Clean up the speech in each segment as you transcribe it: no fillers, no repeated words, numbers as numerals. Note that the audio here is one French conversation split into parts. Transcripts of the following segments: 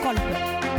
Kolda.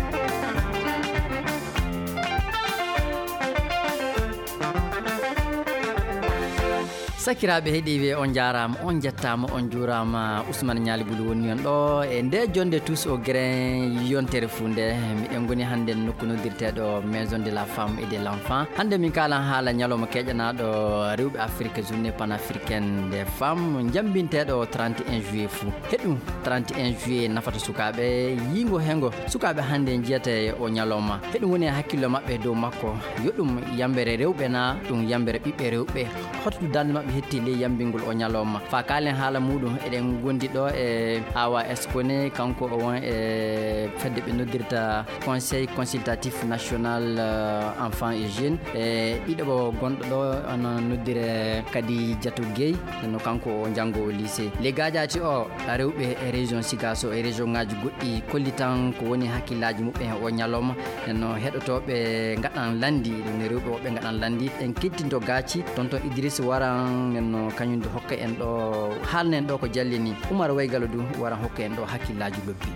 sakiraɓe heeɗiɓe on jarama on jettama on juurama Ousmane Nialy Bulu woni on ɗo e nde jonde tous au grain yontere funde miɗen goni hande nokku noddirteɗo maison de la femme et de l'enfant. Hande min kalan haala ñalawma keƴanaɗo rewɓe Afrique journée panafricaine des femmes jambinteɗo 31 juillet fou. Heɗum 31 juillet nafata sukaɓe yingo hengo sukaɓe hande jiyata o ñalawma heɗum woni hakkille mabɓe dow makko yoɗum yambere rewɓe na ɗum yambere ɓiɓɓe rewɓe hoto dalde mabɓe hetti ley yambingol o ñalawma fa kalen haala muɗum eɗen gondi ɗo e Awa Escone kanko o won e fedde ɓe noddirta conseil consultatif national enfant et jeune e ɗiɗo gonɗo ɗo ono noddire kadi Diatou Gueye no kanko o janggo lycée les gadjati o rewɓe e région Sigasso e région ngaji goɗɗi kollitan ko woni hakkillaji muɓɓe o ñalawma no heɗotoɓe gaɗan landi ɗum rewɓe woɓɓe gaɗan landi en kettinto gaci tonton Idriss waran no kañum do hokka en ɗo haalnen ɗo ko jallini Oumar Waygalo du waran hokka en ɗo hakkillaji lobbi.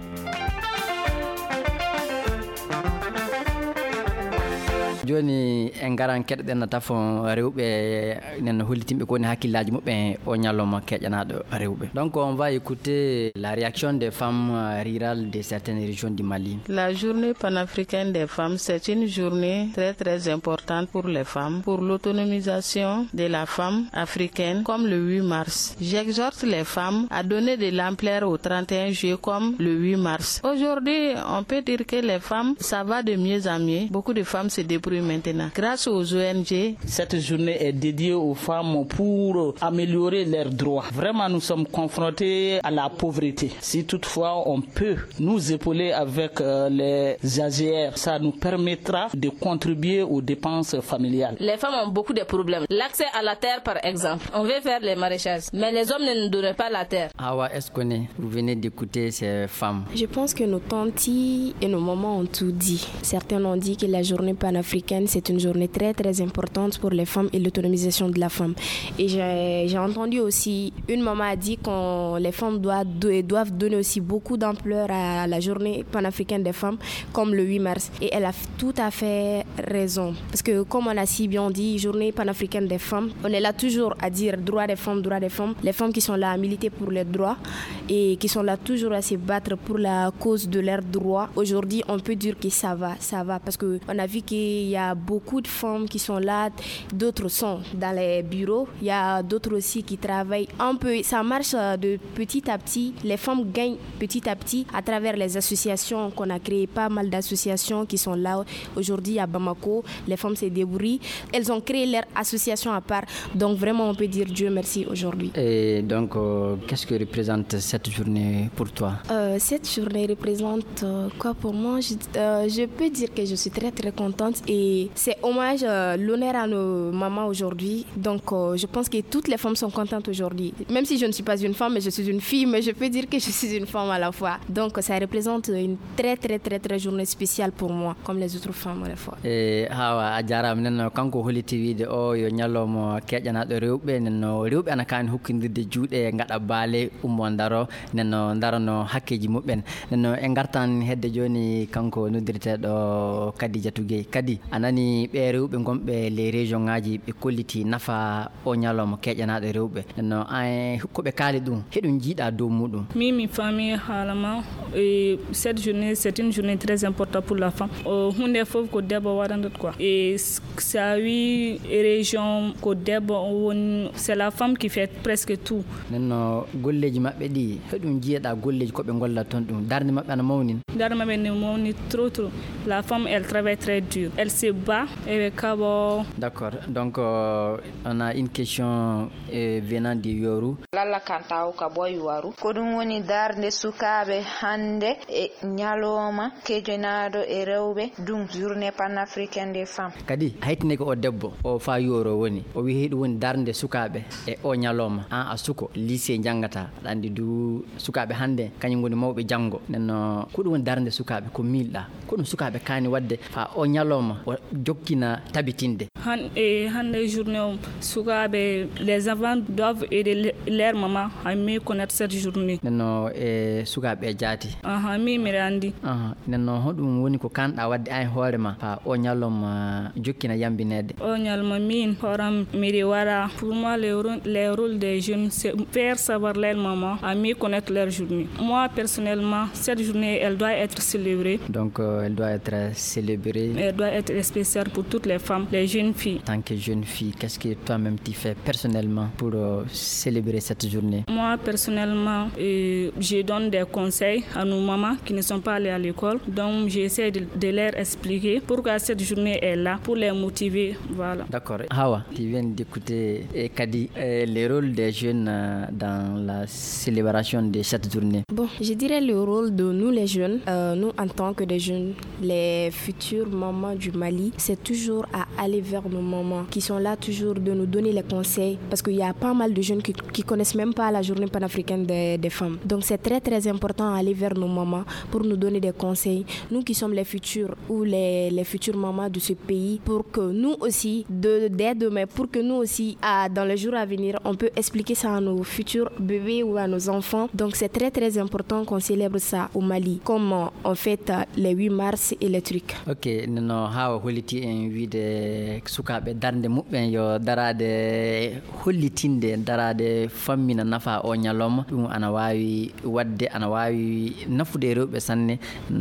joni en garan keɗɗen tafon rewɓe nen hollitimɓe kowoni hakkillaji muɓɓe o ñalawma keƴanaɗo rewɓe. Donc on va écouter la réaction des femmes rurales de certaines régions du Mali. La journée panafricaine des femmes, c'est une journée très très importante pour les femmes, pour l'autonomisation de la femme africaine comme le 8 mars. J'exhorte les femmes à donner de l'ampleur au 31 juillet comme le 8 mars. Aujourd'hui, on peut dire que les femmes, ça va de mieux en mieux. Beaucoup de femmes se débrouillent maintenant. Grâce aux ONG, cette journée est dédiée aux femmes pour améliorer leurs droits. Vraiment, nous sommes confrontés à la pauvreté. Si toutefois on peut nous épauler avec les AGR, ça nous permettra de contribuer aux dépenses familiales. Les femmes ont beaucoup de problèmes. L'accès à la terre, par exemple. On veut faire les maraîchages, mais les hommes ne nous donnent pas la terre. Awa Escone, vous venez d'écouter ces femmes. Je pense que nos tantes et nos mamans ont tout dit. Certains ont dit que la journée panafricaine, c'est une journée très très importante pour les femmes et l'autonomisation de la femme. Et j'ai entendu aussi, une maman a dit que les femmes doivent donner aussi beaucoup d'ampleur à la journée panafricaine des femmes, comme le 8 mars. Et elle a tout à fait raison. Parce que comme on a si bien dit, journée panafricaine des femmes, on est là toujours à dire droits des femmes, droits des femmes. Les femmes qui sont là à militer pour leurs droits et qui sont là toujours à se battre pour la cause de leurs droits. Aujourd'hui, on peut dire que ça va. Parce qu'on a vu qu'il y a beaucoup de femmes qui sont là, d'autres sont dans les bureaux, il y a d'autres aussi qui travaillent un peu. Ça marche de petit à petit, les femmes gagnent petit à petit à travers les associations qu'on a créées, pas mal d'associations qui sont là aujourd'hui à Bamako. Les femmes se débrouillent, elles ont créé leur association à part, donc vraiment on peut dire Dieu merci aujourd'hui. Et donc qu'est-ce que représente cette journée pour toi? Cette journée représente quoi pour moi? Je peux dire que je suis très très contente et c'est hommage, l'honneur à nos mamans aujourd'hui. Donc je pense que toutes les femmes sont contentes aujourd'hui. Même si je ne suis pas une femme, mais je suis une fille, mais je peux dire que je suis une femme à la fois. Donc ça représente une très très très très journée spéciale pour moi, comme les autres femmes à la fois. Et hawa a jarama nen kanko holiti wiide o yo ñalawma keƴanaɗo rewɓe nen rewɓe ana kani hokkodirde juuɗe gaɗa baale ummo daro nen darano hakkeji muɓɓen nen en gartan hedde joni kanko noddirteɗo Kadi Diatou Gueye. Kadi anani ɓe rewɓe gonɓe les région ngaji ɓe kolliti nafa o ñalawma keƴanaɗo rewɓe no an koɓe kaali ɗum heɗum jiiɗa dow muɗum? Mi famille haalama cette journée c'est une journée très importante pour la femme. Hunde fof ko debbo waɗantat quoi et sa wi région ko debbo woni c'est la femme qui fait presque tout. Nenno golleji mabɓe ɗi heɗum jiiɗa golleji koɓe golla toon ɗum darde mabɓe ana mawni? Darde mabɓe ne mawni trop. La femme elle travaille très dur, elle se bat. D'accord, donc on a une question venant de Yoru. Lalla kantaw ka boy Yoru ko dum woni darde sukabe hande e nyaloma kejonaado e rewbe dum journée panafricaine des femmes. Kadi haytine ko o debbo o fa Yoro woni o wi heedu woni darde sukabe e o nyaloma a suko lycée jangata andi du sukabe hande kanyum woni mawbe jango nenno ko dum woni darde sukabe ko milda ko dum sukabe kani wadde fa o nyaloma o jokkina tabitinde hande journée sukaɓe les enfants doivent aider leur maman à mieux connaître cette journée nenno sukaɓe jaati mi mbiɗa andi nenno hoɗum woni ko kanɗa wadde an hoorema ha o ñalawma jokkina yambinede o ñalawma min horam miɗi waɗa pour moi les rôles des jeunes c'est faire savoir leur maman à mieux connaître leur journée. Moi personnellement cette journée elle doit être célébrée, donc elle doit être célébrée, elle doit être spéciale pour toutes les femmes, les jeunes filles. En tant que jeune fille, qu'est-ce que toi-même tu fais personnellement pour célébrer cette journée? Moi personnellement je donne des conseils à nos mamans qui ne sont pas allées à l'école, donc j'essaie de leur expliquer pourquoi cette journée est là, pour les motiver, voilà. D'accord. Hawa, tu viens d'écouter Kadi, les rôles des jeunes dans la célébration de cette journée. Bon, je dirais le rôle de nous les jeunes, nous en tant que des jeunes, les futures mamans du Mali, c'est toujours à aller vers nos mamans qui sont là toujours de nous donner les conseils, parce qu'il y a pas mal de jeunes qui connaissent même pas la journée panafricaine des femmes. Donc c'est très très important d'aller vers nos mamans pour nous donner des conseils, nous qui sommes les futurs ou les futures mamans de ce pays, pour que nous aussi, dès demain, pour que nous aussi, dans les jours à venir, on peut expliquer ça à nos futurs bébés ou à nos enfants. Donc c'est très très important qu'on célèbre ça au Mali, comme on fête les 8 mars et les trucs. Ok, non, hawa holiti en wiide sukaɓe darde muɓɓen yo darade hollitinde darade fammina nafa o ñalawma, ɗum ana wawi wadde ana wawi nafude rewɓe sanne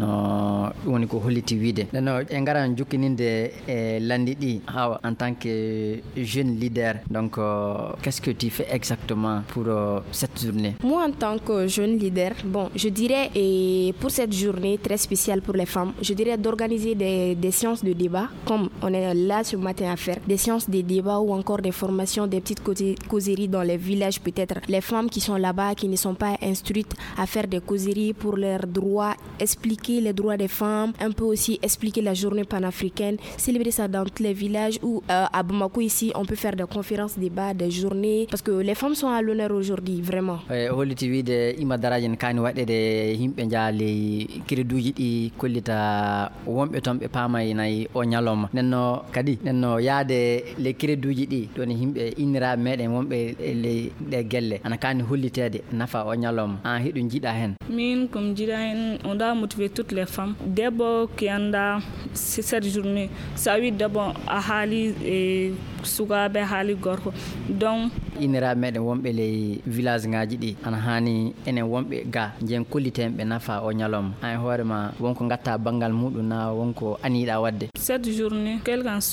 no ɗum woni ko holliti wiide. Neno en garan jukkininde e landi ɗi hawa en tant que jeune leader, donc qu'est-ce que tu fais exactement pour cette journée? Moi en tant que jeune leader, bon, je dirais pour cette journée très spéciale pour les femmes, je dirais d'organiser des séances de débat, comme on est là ce matin à faire, des séances de débat ou encore des formations, des petites causeries dans les villages peut-être. Les femmes qui sont là-bas, qui ne sont pas instruites à faire des causeries pour leurs droits, expliquer les droits des femmes, un peu aussi expliquer la journée panafricaine, célébrer ça dans tous les villages, ou à Bamako ici, on peut faire des conférences, débats, des journées, parce que les femmes sont à l'honneur aujourd'hui, vraiment. Holliti wiide ima darajen kani waɗede yimɓe jaali créduji ɗi kollita wonɓe toon ɓe pamaynayi o ñalawma. Nenno kadi nenno yaade les créduji ɗi ɗon yimɓe inniraɓe meɗen wonɓe ɗe gelle ana kani hollitede nafa o ñalawma. An hiɗo jiiɗa hen? Min comme jiiɗa hen, on doit motiver toutes les femmes. Debbo qui anda cette journée, sa wi debbo a haali sukaɓe haali gorko, donc inniraɓe meɗen wonɓe ley village ngaji ɗi ana hani enen wonɓe ga jen kollitenɓe nafa o ñalawma. An hoorema wonko gatta banggal muɗum na wonko aniɗa wadde? Cette journée, quelle qu'en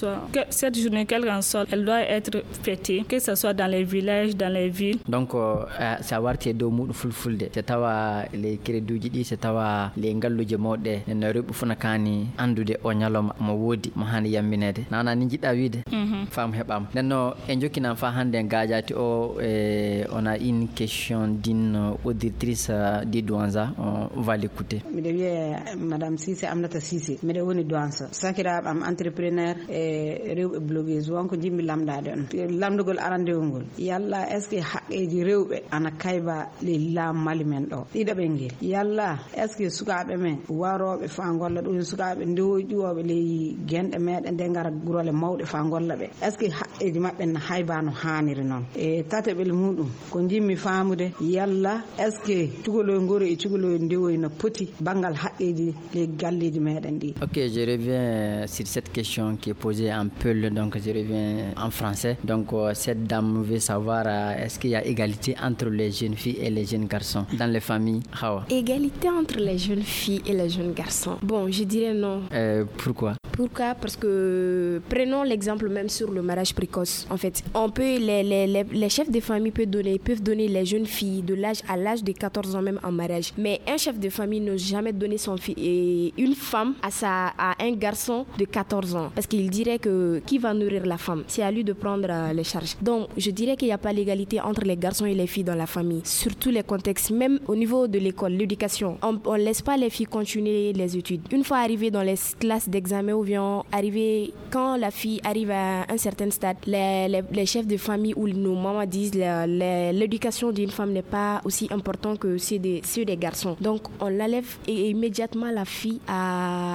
soit, elle doit être fêtée, que ce soit dans les villages, dans les villes. Donc sa warti e dow muɗum fulfulde, so tawa les créduji ɗi, so tawa les ngalluje mawɗe nenno rewɓe funa kani andude o ñalawma mo woodi mo hani yambinede. Nana ni jiɗɗa wiide? Femme heɓama. Nenno en jokkinan fa hande gajati o on a une question d'une auditrice di Douanza, on va l'écouter. Miɗo wiye madame Cissé Aminata Cissé, miɗo woni Douanza, sakiraɓe am entrepreneur e rewɓe blogueuse, wonko jimmi lamdade on lamdugol arandewol ngol yalla est ce que haqqeji rewɓe ana kayba le lam Mali men ɗo ɗiɗaɓe ngel yalla est ce que sukaɓe men waroɓe fa golla ɗum sukaɓe ndewoji ƴuwoɓe ley genɗe meɗen nde gara gurole mawɗe fa golla ɓe est ce que haqqeji mabɓe na hayba no haniri noon e tateɓel muɗum ko jimmi famude yalla est ce que cugoloy ngoro e cugoloy ndewoy no poti bangal haqqeji les galleji meɗen ɗi. Ok, je reviens sur cette question qui est posée en Peul, donc je reviens en français. Donc cette dame veut savoir est-ce qu'il y a égalité entre les jeunes filles et les jeunes garçons dans les familles? Hawa. Égalité entre les jeunes filles et les jeunes garçons? Bon, je dirais non. Pourquoi? Pourquoi? Parce que prenons l'exemple même sur le mariage précoce. En fait, on peut les chefs de famille peuvent donner les jeunes filles à l'âge de 14 ans même en mariage. Mais un chef de famille ne jamais donner son fils et une femme à un garçon de 14 ans. Parce qu'il dirait que qui va nourrir la femme? C'est à lui de prendre les charges. Donc, je dirais qu'il n'y a pas l'égalité entre les garçons et les filles dans la famille. Surtout les contextes, même au niveau de l'école, l'éducation. On ne laisse pas les filles continuer les études. Une fois arrivées dans les classes d'examen ou bien quand la fille arrive à un certain stade, les chefs de famille ou nos mamans disent l'éducation d'une femme n'est pas aussi importante que ceux des garçons. Donc, on l'enlève et immédiatement la fille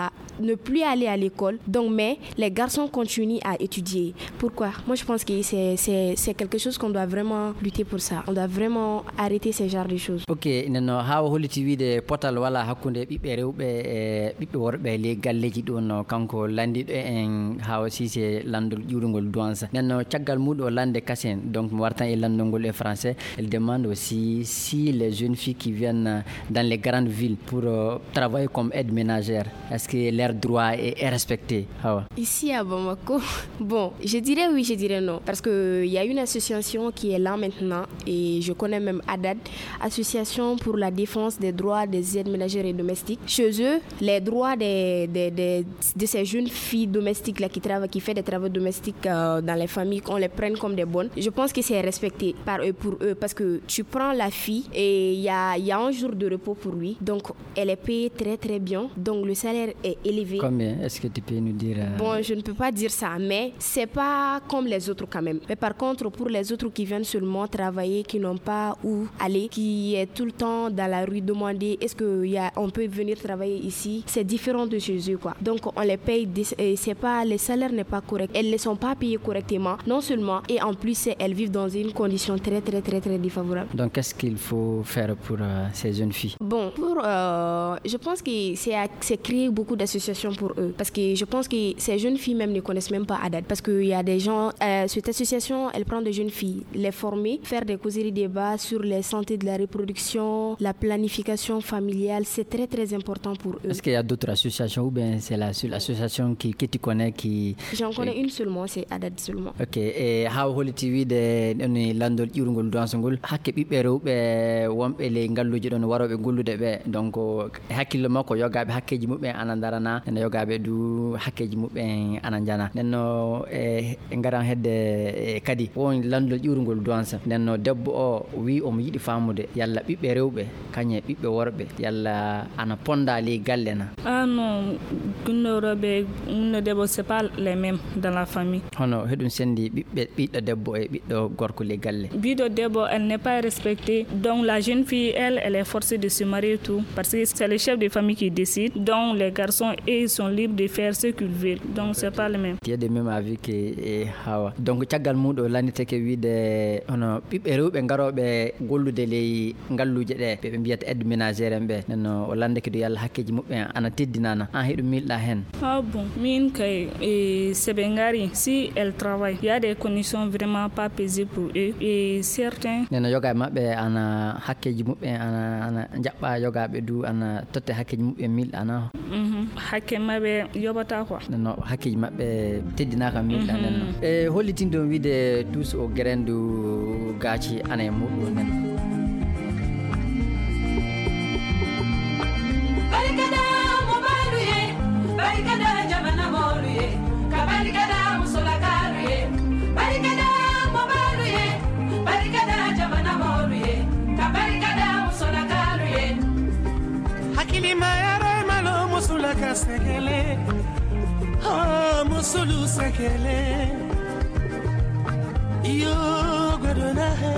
ne plus aller à l'école. Donc, mais les garçons continuent à étudier. Pourquoi? Moi, je pense que c'est quelque chose qu'on doit vraiment lutter pour ça. On doit vraiment arrêter ce genre de choses. Ok, neno hawa holliti wiide potal wala hakkunde ɓiɓɓe rewɓe e ɓiɓɓe worɓe le galleji ɗo no kanko landiɗo en hawa sise landol ƴuurugol douance nenno caggal muɗum o lande kasen donc mi wartan e landolngol e français. Elle demande aussi si les jeunes filles qui viennent dans les grandes villes pour travailler comme aide ménagère, est-ce que leur droit est respecté? Ici à Bamako, bon, je dirais oui, je dirais non, parce qu'il y a une association qui est là maintenant et je connais même ADAD, Association pour la défense des droits des aides ménagères et domestiques. Chez eux, les droits de ces jeunes filles domestiques là qui font des travaux domestiques dans les familles, qu'on les prenne comme des bonnes, je pense que c'est respecté par eux, pour eux, parce que tu prends la fille et il y a un jour de repos pour lui, donc elle est payée très très bien, donc le salaire est élevé. Combien? Est-ce que tu peux nous dire? Bon, je ne peux pas dire ça, mais c'est pas comme les autres quand même. Mais par contre, pour les autres qui viennent seulement travailler, qui n'ont pas où aller, qui est tout le temps dans la rue demander est-ce qu'on peut venir travailler ici, c'est différent de chez eux quoi. Donc on les paye, c'est pas, les salaires n'est pas correct, elles ne sont pas payées correctement, non seulement, et en plus elles vivent dans une condition très très très très défavorable. Donc qu'est-ce qu'il faut faire pour ces jeunes filles? Bon, je pense que c'est créer beaucoup d'associations pour eux, parce que je pense que ces jeunes filles même ne connaissent même pas ADAD, parce qu'il y a des gens, cette association elle prend des jeunes filles, les former, faire des causeries débats sur les santé de la reproduction, la planification familiale, c'est très très important pour eux. Est-ce qu'il y a d'autres associations ou bien c'est la seule association que tu connais qui... J'en connais une seulement, c'est ADAD seulement. Ok, et how holiti wiide ɗon landol ƴiwrugol duwansogol hakke ɓiɓɓe rewɓe wonɓe le ngalluji ɗon waroɓe gollude ɓe, donc hakkille makko yogaɓe hakkeji muɓɓe ana darana ene yogaɓe du hakkeji muɓɓe ana jana nenno e garan hedde kadi won landol ƴiwrugol duwansa nenno debbo o wi omo yiɗi famude yalla ɓiɓɓe rewɓe kañe ɓiɓɓe worɓe yalla ana ponda ley galle na? Ah non, gunno rewɓe gunno debbo c'est pas les mêmes dans la famille. Hono heɗum sendi ɓiɗɗo debbo e ɓiɗɗo gorko ley galle? Ɓiɗɗo debbo elle n'est pas respectée, donc la jeune fille elle est forcée de se marier tout, parce que c'est le chef de famille qui décide, donc les garçons ils sont libres de faire ce qu'ils veulent, donc c'est pas le même. Il y a de même avis que Hawa. Donc caggal muɗo landiteke wiide hono ɓiɓɓe rewɓe garoɓe gollude ley ngalluji ɗe ɓe mbiyata aide ménagère en ɓe nenno o landeke do yalla hakkeji muɓɓe ana teddinana an heɗum milɗa hen? Ah bon, min kay seɓe ngari si elle travaille, il y a des conditions vraiment pas paisibles pour eux et certains nenno yogaɓe mabɓe ana hakkeji muɓɓe ana jaɓɓa yogaɓe du ana totte hakkeji muɓɓe milɗa ana? hakke mabɓe yoɓata quoi, nenno hakkeji mabɓe teddinaka milɗa nenno e hollitinde on wiide tous au grain du gaci ana e muɗum nen. Barikada jamana moluye, kabarikada musola karuye, barikada mobaluye, barikada jamana moluye, kabarikada musola karuye. Hakili mayara malo musula kasekele, oh musulu sekele, yo godona he.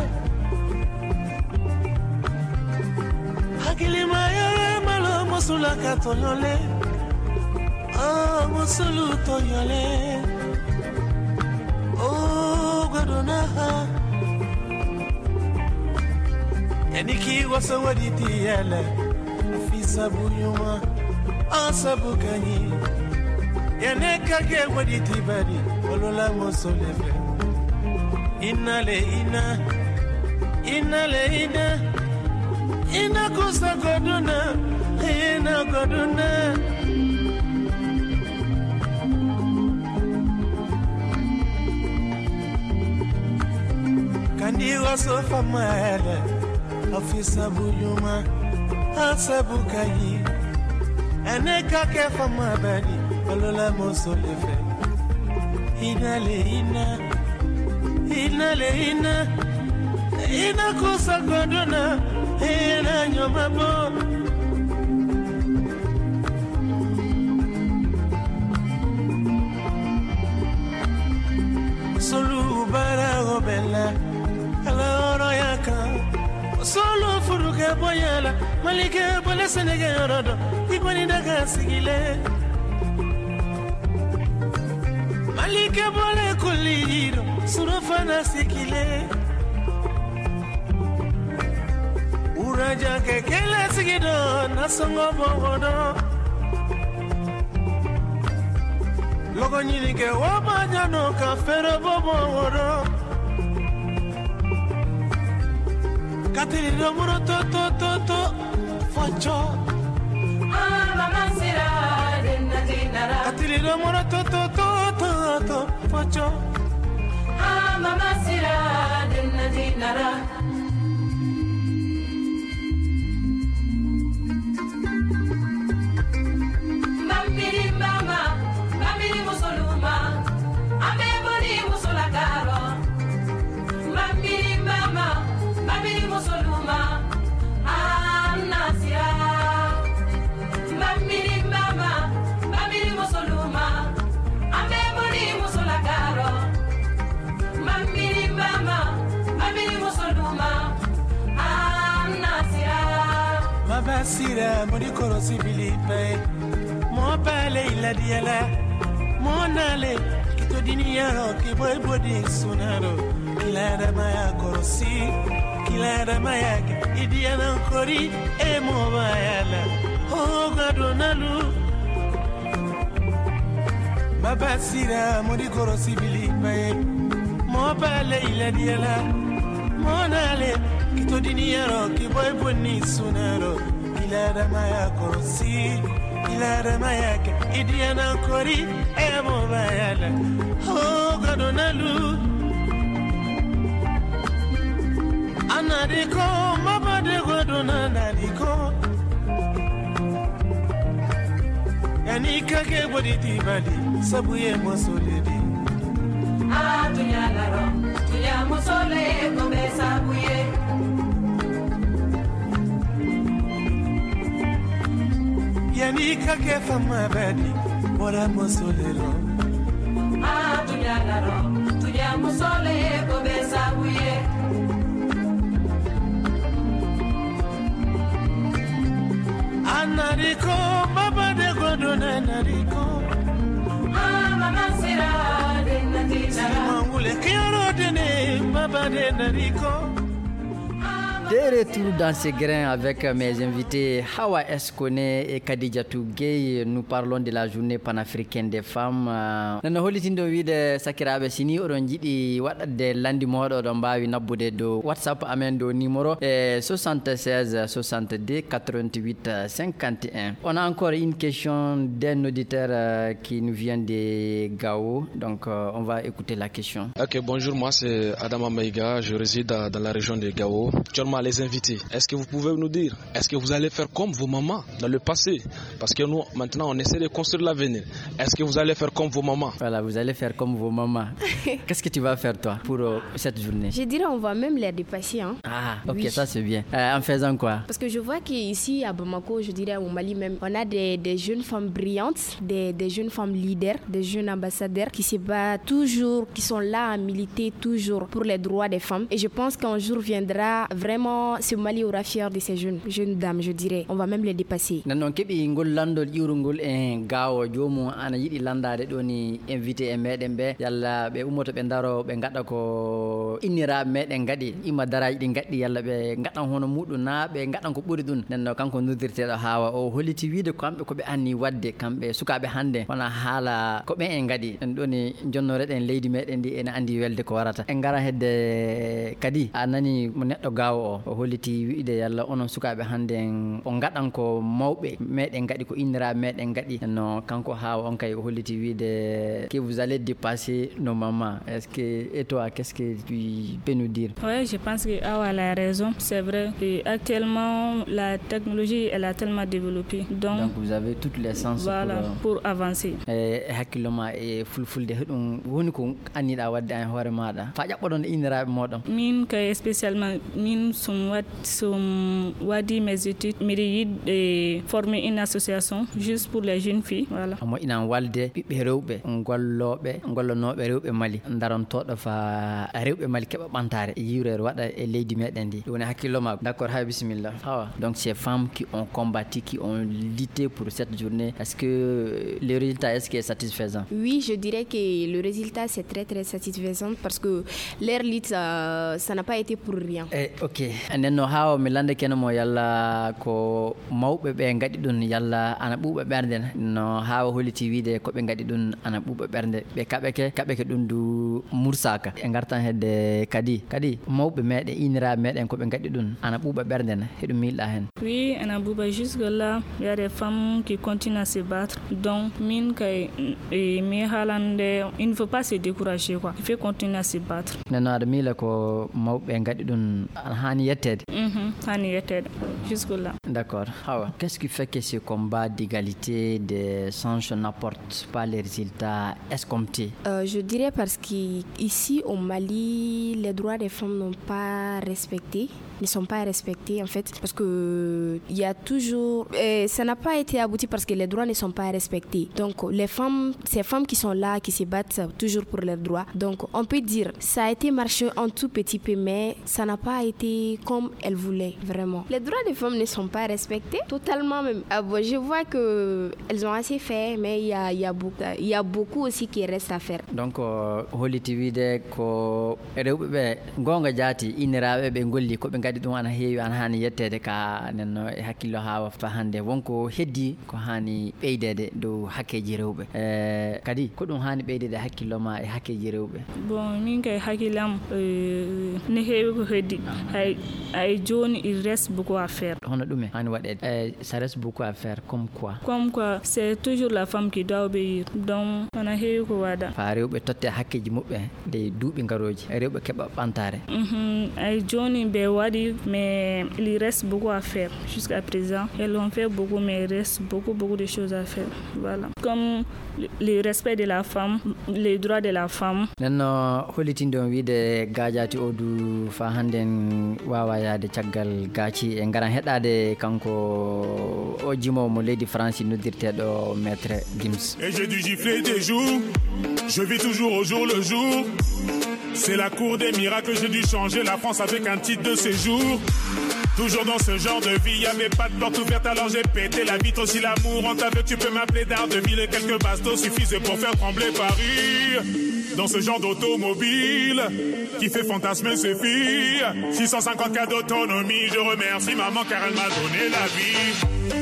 Hakili mayara malo musula katolole. Oh, musulu toyole. Oh, godona. Yaniki wasa waditi yele. Fisa buyuma. Asabu kanyi. Yaneka ke waditi badi. Olola musolefe. Inale ina. Inale ina. Ina kusa godona. Ina godona. Kandi wasofa mele, ofisa buyuma, asabu kayi. Eneka kefa mabadi, olola mosolefe. Inale ina, inale ina, ina kusa godona, ina nyomabo. Solu bara obela. Solo furuke boyala malike bole senege rodo igwani daga sigile Malike bole kulido surafana sikile Uraja kekele sigido nasongo bogodo Logo nyini ke wabajano ka fere bogodo Katiri do muro to facho mama sira denna dinara Katiri do muro to facho mama sira denna dinara Mambiri mama mambiri musoluma ambe boni musolagaro Mambiri mama mambiri musoluma anasira Mambiri mama mambiri musoluma ambe boni musolagaro Mambiri mama mambiri musoluma anasira Mabasira mori korosi bilipe Mo pale ila diala Mo nale kito diniyaro ki boy bodi sunaro Kilara maya korosi Kilara maya idiana kori e mo bayala Oh gadonalu Mabasira mori korosi bilipe Mo pale ila diala Mo nale kito diniyaro ki boy bodi sunaro Kilara maya korosi Kilara maya idiana kori e mo bayala Oh gadonalu Anadiko mabade godona nadiko Yanika ke boditi bali sabuye mosoledi tunyalaro tunya musole kombe sabuye Yanika ke fama badi bora mosolero tunyalaro tunya musole kombe sabuye Anadiko mabade godona nadiko mama sira denna dinara Mangule kioro dene mabade nadiko De retour dans ces grains avec mes invités Hawa Eskone et Kadijatou Gueye. Nous parlons de la journée panafricaine des femmes. Nana holitindo wide sakirabe sini oɗon jiɗi waɗade landi moɗo oɗon mbawi nabbude do WhatsApp amen do numéro 76 62 88 51. On a encore une question d'un auditeur qui nous vient de Gao. Donc on va écouter la question. Ok, bonjour, moi c'est Adama Maïga, je réside dans la région de Gao. Les invités, est-ce que vous pouvez nous dire, est-ce que vous allez faire comme vos mamans dans le passé? Parce que nous, maintenant, on essaie de construire l'avenir. Est-ce que vous allez faire comme vos mamans? Voilà, vous allez faire comme vos mamans. Qu'est-ce que tu vas faire, toi, pour cette journée? Je dirais on va même les dépasser. Hein. Ah, ok, oui. Ça c'est bien. En faisant quoi? Parce que je vois qu'ici, à Bamako, je dirais au Mali même, on a des jeunes femmes brillantes, des jeunes femmes leaders, des jeunes ambassadeurs qui se battent toujours, qui sont là à militer toujours pour les droits des femmes. Et je pense qu'un jour viendra vraiment ce Mali aura fier de ces jeunes dames, je dirais. On va même les dépasser. Non, kebi ngol landol iwrungol en gawo jomu ana yidi landade doni invité e meden be yalla be ummoto be daro be ngada ko innira meden gadi imma daraji di gaddi yalla be ngadan hono mudun na be ngadan ko buri dun nenno kanko noddirtedo Hawa o holiti wiide kambe ko be anni wadde kambe sukabe hande wana hala ko be en gadi en doni jonnore den leydi meden di en andi welde ko warata en gara hedde kadi anani mo neddo gawo o holiti wiide yalla onon sukabe hande on gadan ko mawbe meden gadi ko innira meden gadi no kanko Hawa on kay holiti wiide que vous allez dépasser nos mamans. Est-ce que et toi qu'est-ce que tu peux nous dire? Ouais, je pense que Hawa a raison, c'est vrai. Et actuellement la technologie elle a tellement développé. Donc vous avez toutes les chances voilà, pour avancer. Hakkiloma e fulfulde hedum woni ko annida wadde an hoore maada fa jabbodon innira modon min kay spécialement min wadi mes études miɗi former une association juste pour les jeunes filles. Voilà. Mo ina walde ɓiɓɓe rewɓe gollanoɓe rewɓe Mali darontoɗo fa rewɓe Mali keɓa ɓantare yiwrere waɗa e leydi meɗen ndi. Ɗum woni hakkillo ma. D'accord, hay bismillah. Donc ces femmes qui ont combattu, qui ont lutté pour cette journée, est-ce que le résultat est satisfaisant? Oui, je dirais que le résultat c'est très très satisfaisant parce que leur lutte ça n'a pas été pour rien. Ok, nden no hawa mi lande kene mo yalla ko mawɓe ɓe gaɗi ɗum yalla ana ɓuuɓa ɓernde no hawa holiti wiide ko ɓe gaɗi ɗum ana ɓuuɓa ɓernde ɓe kaɓeke ɗum du mursaka e gartan hedde kadi mawɓe meɗen iniraɓe meɗen ko ɓe gaɗi ɗum ana ɓuuɓa ɓernde ne heɗum milɗa hen? Oui, ana ɓuuɓa jusque là il y a des femmes qui continuent à se battre, donc min kay mi haalande il ne faut pas se décourager quoi, il faut continuer à se battre. Neno aɗa miila ko mawɓe gaɗi ɗum hani yettede? Hani yettede jusque là. D'accord. Hawa, qu'est-ce qui fait que ce combat d'égalité des chances n'apporte pas les résultats escomptés? Je dirais parce qu'ici au Mali, les droits des femmes ne sont pas respectés en fait, parce que il y a toujours ça n'a pas été abouti parce que les droits ne sont pas respectés. Donc ces femmes qui sont là, qui se battent toujours pour leurs droits, donc on peut dire ça a été marché un tout petit peu, mais ça n'a pas été comme elles voulaient vraiment. Les droits des femmes ne sont pas respectés totalement même. Je vois que elles ont assez fait, mais il y a beaucoup aussi qui reste à faire. Donc holiti wiide ko rewɓe ɓe gonga jaati iniraɓe ɓe golli ko ɓe gadi ɗum ana heewi ana hani yettede ka nenno e hakkillo ha fa hande wonko heddi ko hani ɓeydede dow hakkeji rewɓe kadi ko ɗum hani ɓeydede hakkillo ma e hakkeji rewɓe? Bon, min kay hakkillam ne heewi ko heddi hay joni il reste beaucoup à faire. Hono ɗume hani waɗede? Ça reste beaucoup à faire comme quoi? Comme quoi c'est toujours la femme qui doit obéir, donc ana heewi ko waɗa fa rewɓe totte hakkeji muɓɓe nde duuɓi garoji rewɓe keɓa ɓantare. Ay joni ɓe waɗi, mais il reste beaucoup à faire jusqu'à présent. Elles ont fait beaucoup, mais il reste beaucoup de choses à faire. Voilà, comme le respect de la femme, les droits de la femme. Nenno holitinde on wiide gajati o du fa handen wawa yaade caggal gaci e garan heɗade kanko o jimowo mo leydi France noddirteɗo maître Gims. Et j'ai dû gifler des jours, je vis toujours au jour le jour. C'est la cour des miracles, j'ai dû changer la France avec un titre de séjour. Toujours dans ce genre de vie, y'avait pas de porte ouverte, alors j'ai pété la vitre. Si l'amour en ta veut, tu peux m'appeler Daredevil. Et quelques bastos suffisaient pour faire trembler Paris. Dans ce genre d'automobile qui fait fantasmer ses filles. 650 cas d'autonomie, je remercie maman car elle m'a donné la vie.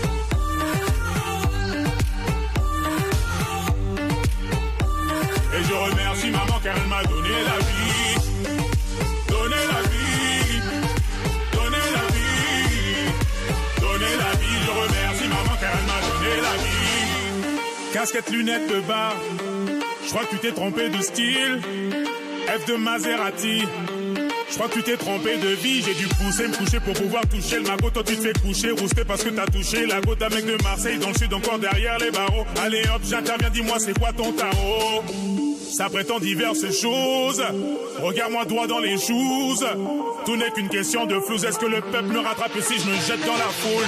Et je remercie maman car elle m'a donné la vie. Donné la vie. Donné la vie. Donné la vie. Je remercie maman car elle m'a donné la vie. Casquette, lunettes de bar. Je crois que tu t'es trompé de style. F de Maserati. Je crois que tu t'es trompé de vie. J'ai dû pousser, me coucher pour pouvoir toucher le magot. Toi tu te fais coucher, rousté parce que t'as touché la goutte d'un mec de Marseille dans le sud, encore derrière les barreaux. Allez hop, j'interviens, dis-moi c'est quoi ton tarot? Ça prétend diverses choses. Regarde-moi droit dans les choses. Tout n'est qu'une question de flouze. Est-ce que le peuple me rattrape si je me jette dans la foule?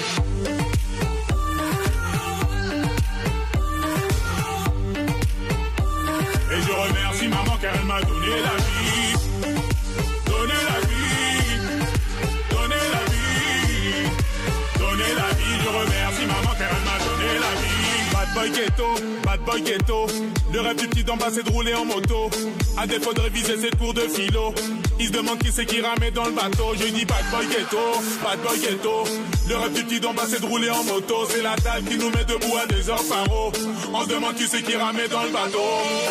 Et je remercie maman car elle m'a donné la vie. Donné la vie. Donné la vie. Donné la vie. Je remercie maman car elle m'a donné la vie. Bad boy ghetto. Le rêve du petit d'en bas c'est de rouler en moto. À défaut de réviser ses cours de philo, il se demande qui c'est qui ramait dans le bateau. Je dis bad boy ghetto. Le rêve du petit d'en bas c'est de rouler en moto. C'est la dalle qui nous met debout à des heures paro. On se demande qui c'est qui ramait dans le bateau.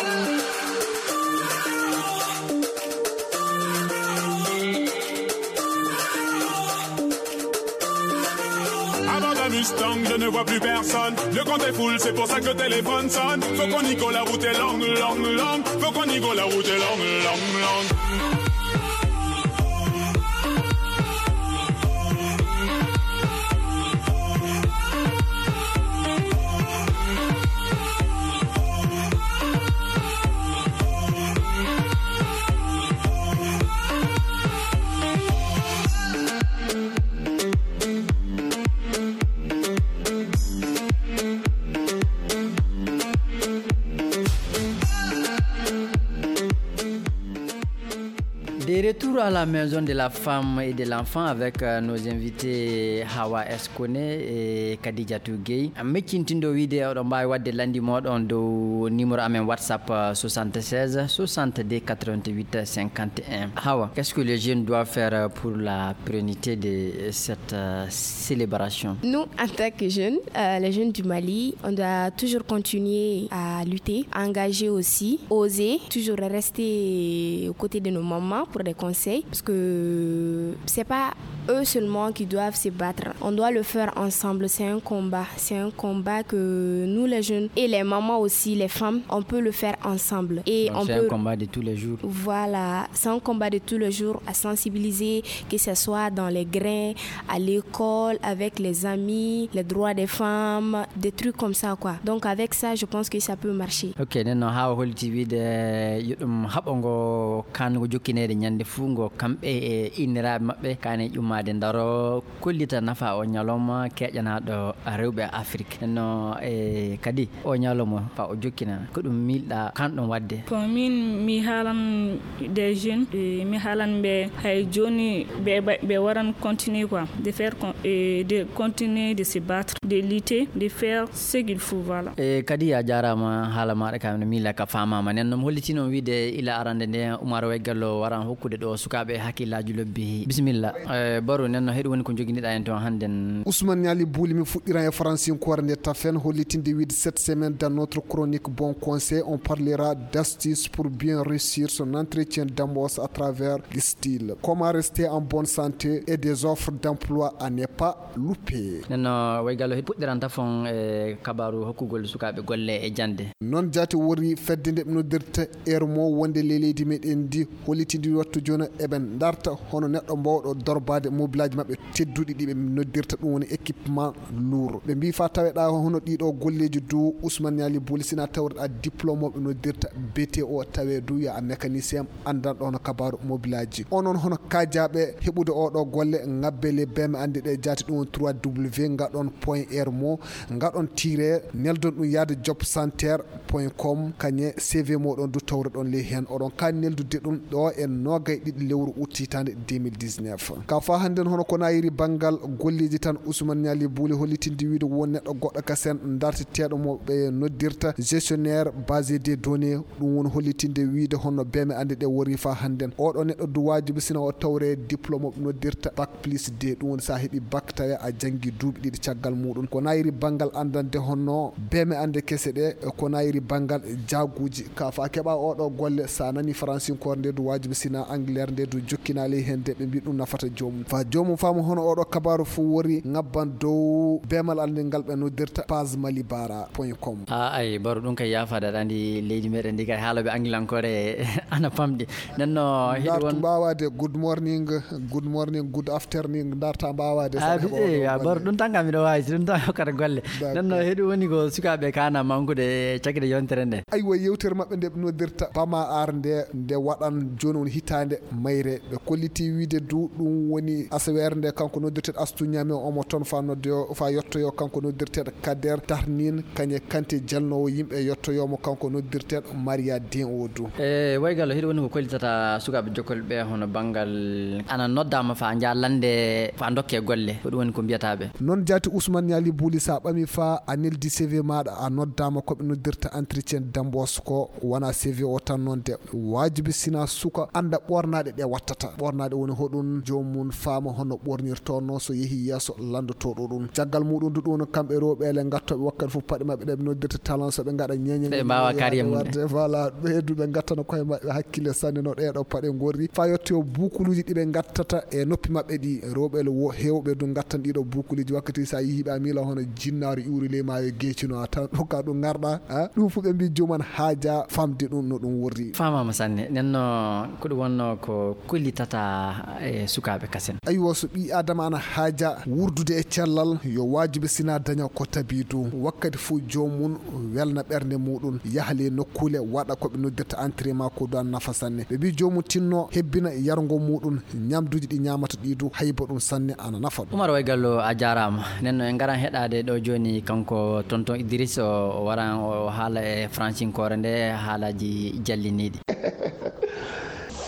Mustang, je ne vois plus personne. Le compte est full, c'est pour ça que le téléphone sonne. Faut qu'on y go, la route est longue. Faut qu'on y go, la route est longue. à la maison de la femme et de l'enfant avec nos invités Hawa Eskone et Khadija Touguey. Mekintindo wide odon bay wadde landi modon do numéro amen WhatsApp 76 62 88 51. Hawa, qu'est-ce que les jeunes doivent faire pour la pérennité de cette célébration? Nous, en tant que jeunes, les jeunes du Mali, on doit toujours continuer à lutter, engager aussi, oser, toujours rester aux côtés de nos mamans pour des conseils, parce que c'est pas eux seulement qui doivent se battre. On doit le faire ensemble. C'est un combat que nous les jeunes et les mamans aussi, les femmes, on peut le faire ensemble. Et donc c'est un combat de tous les jours. Voilà, c'est un combat de tous les jours à sensibiliser, que ce soit dans les grains, à l'école, avec les amis, les droits des femmes, des trucs comme ça quoi. Donc avec ça, je pense que ça peut marcher. Ok, non hawa holti wide yudum habongo kango jokkinede nyande fungo kambe e inirabe mabbe kane ummade ndaro kullita nafa o nyaloma keƴanaɗo rewɓe Afrique no e kadi o nyaloma fa o jokkina ko ɗum milɗa kanɗon wadde. Pour min mi haalan des jeunes mi haalan ɓe hay joni ɓe waran continuer quoi de faire de continuer de se battre, de lutter, de faire ce qu'il faut. Voilà. E kadi a jarama haala maɗa kam mila ka famama nen no hollitino wiide ila arande nde Oumar Weggallo waran hokkude ɗo sukaɓe hakkillaji lobbi. Bisimilla baro nen no heɗi woni ko joguiniɗa en ton handen. Ousmane Niali Bouli mi fuɗɗiran e francinkore nde tafen hollitinde wiide cette semaine dans notre chronique Bon Conseil on parlera d'astuces pour bien réussir son entretien d'embauche à travers le style. Comment rester en bonne santé et des offres d'emploi à ne pas louper. Nenno Weggallo fuɗɗiran tafon e kabaru hokkugol sukaɓe golle e jande. Non jati wori fedde nde ɓe noddirta heure mo wonde leydi meɗen ndi hollitindi wattu joni eɓen darta hono neɗɗo mbawɗo dorbade mobilaji mabɓe tedduɗi ɗi ɓe noddirta ɗum woni équipement lourd. Ɓe mbi fa taweɗa hono ɗiɗo golleji du Ousmane Niali Bouli sina tawreɗa diplôme ɓe noddirta BTO tawe du ya a mécanicien andanɗo hono kabaru mobilaji. Onon hono kajaɓe heɓude oɗo golle ngabbele beme ande ɗe jati ɗum 3W ngaɗon point air mo ngaɗon tiré neldon ɗum yaade jobcenter.com kañe CV moɗon du tawreɗon ley hen oɗon ka neldude ɗum ɗo e nogay ɗiɗi lewru uttitande 2019 ka fa hannden hono ko nayiri banggal golleji tan Ousmane Niali Bouli hollitinde wiide won neɗɗo goɗɗo kasen darteteɗo mo ɓe noddirta gestionnaire basé des données ɗum woni hollitinde wiide hono beme ande ɗe wori fa hannden oɗo neɗɗo du wajibi sina o tawre diplôme ɓe noddirta bac plus d ɗum woni sa heeɓi bac tawe a janggi duuɓi ɗiɗi caggal muɗum ko nayiri banggal andande honno beme ande kese ɗe ko nayiri banggal jaguji ka fa keɓa oɗo golle sa nani francinkore nde du wajibi sina anglaire nde du jokkinali hen de ɓe mbi ɗum nafata jomum fa jomum fama hono oɗo kabaru fu wori ngabban dow bemal ande ngal ɓe noddirta pagemalibara.com. ay baro ɗum kay yafada andi leydi meɗen ndi kay haaloɓe anglankore ana famɗi nenno dartu mbawade good morning good afternoon darta mbawade baro ɗum tan kam miɗo wawi ɗum tan hokkata golle nenno heeɗi woni ko sukaɓe kana mankude cakkide yontere nde aywa yewtere mabɓe nde ɓe noddirta bama ar nde waɗan joni woni hitande mayre ɓe kolliti wiide du ɗum woni asawere nde kanko noddirteɗo Astou Niamé omo toon fa yettoyo kanko noddirteɗo Kader Tarnin kañe Kanté jalnowo yimɓe yettoyomo kanko noddirteɗo Maria Din o du e Waygallo heeɗi woni ko kollitata sukaɓe jokkol ɓe hono banggal ana noddama fa jallande fa dokke golle ko ɗum woni ko mbiyataɓe non jati Ousmane Niali Bouli sa ɓami fa a neldi CV maɗa a noddama koɓe noddirta entretien d'embauche ko wona CV o tan noon de wajibi sina suka anda ɓornaɗe ɗe wattata ɓornaɗe woni hoɗum jomum faama hono ɓornirtono so yeehi yesso landotoɗo ɗum caggal muɗum du ɗum kamɓe rewɓele gattoɓe wakkati fof paɗe mabɓe ɗe ɓe noddirta talent so ɓe gaɗa ñeñe mbawa carrière mum voilà ɓeydu ɓe gattano koye mabɓe hakkille sanne no ɗeɗo paɗe gorri fa yetto boucluji ɗiɓe gattata e noppi mabɓe ɗi rewɓele hewɓe du gattan ɗiɗo boucluji wakkati sa yihiɓe a mila hono jinnaru iwri ley mayo geecino a tan ɗum ka ɗum garɗa ɗum fu ɓe mbi jomumen haaja famde ɗum no ɗum worri famama sanne nenno ko ɗum wonno ko kollitata e sukaɓe kasen aywa so ɓi adama ana haaja wurdude e cellal yo wajibi sina daña ko tabi du wakkati fo jomum welna ɓernde muɗum yahale nokkule waɗa koɓe noddirta entraînement ko do an nafa sanne ɓe mbi jomum tinno hebbina yargo muɗum ñamduji ɗi ñamata ɗidu hayba ɗum sanne ana nafa ɗum. Oumar Waygallo a jarama nenno en garan heɗade ɗo joni kanko tonton Idriss o waran o haala e francinkore nde haalaji jalliniɗi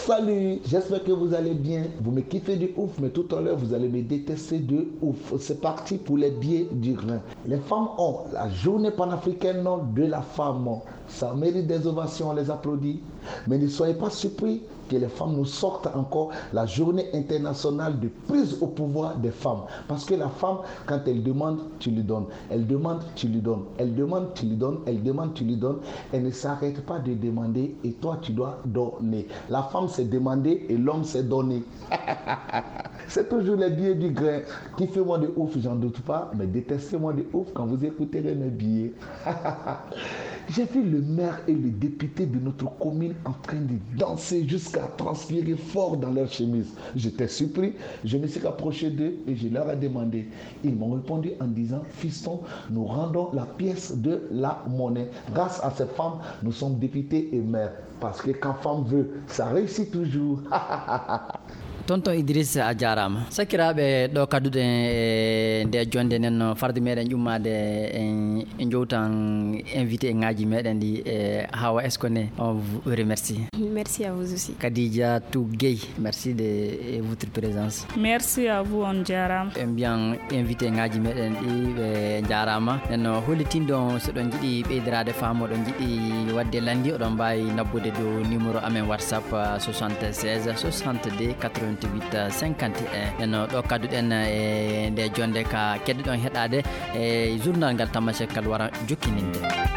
Salut, j'espère que vous allez bien. Vous me kiffez de ouf, mais tout à l'heure, vous allez me détester de ouf. C'est parti pour les billets du grain. Les femmes ont la journée panafricaine de la femme. Ça mérite des ovations, on les applaudit. Mais ne soyez pas surpris que les femmes nous sortent encore la journée internationale de prise au pouvoir des femmes. Parce que la femme, quand elle demande, tu lui donnes. Elle demande, tu lui donnes. Elle demande, tu lui donnes. Elle demande, tu lui donnes. Elle ne s'arrête pas de demander et toi, tu dois donner. La femme s'est demandée et l'homme s'est donné. C'est toujours les billets du grain. Kiffez-moi de ouf, j'en doute pas, mais détestez-moi de ouf quand vous écouterez mes billets. J'ai vu le maire et le député de notre commune en train de danser jusqu'à transpirer fort dans leurs chemises. J'étais surpris, je me suis approché d'eux et je leur ai demandé. Ils m'ont répondu en disant, fiston, nous rendons la pièce de la monnaie. Grâce à ces femmes, nous sommes députés et maires. Parce que quand femme veut, ça réussit toujours. tonton Idriss a jarama sakiraɓe ɗo kaddude nde jonde nen farde meɗen ƴummade en jowtan invité ngaji meɗen ɗi Hawa est-ce qu'on est on vous remercie. Merci à vous aussi. Khadija Touguey, merci de votre présence. Merci à vous on jarama. En bien invité ngaji meɗen ɗi ɓe jarama nen hollitindo so ɗon jiiɗi ɓeydirade faamo ɗon jiiɗi wadde landi oɗon mbawi nabbude dow numéro amen WhatsApp 76 62 88 51 eno ɗo kadduɗen nde jonde ka keddiɗon heɗade journal ngal Tamasek kal wara jokkininde.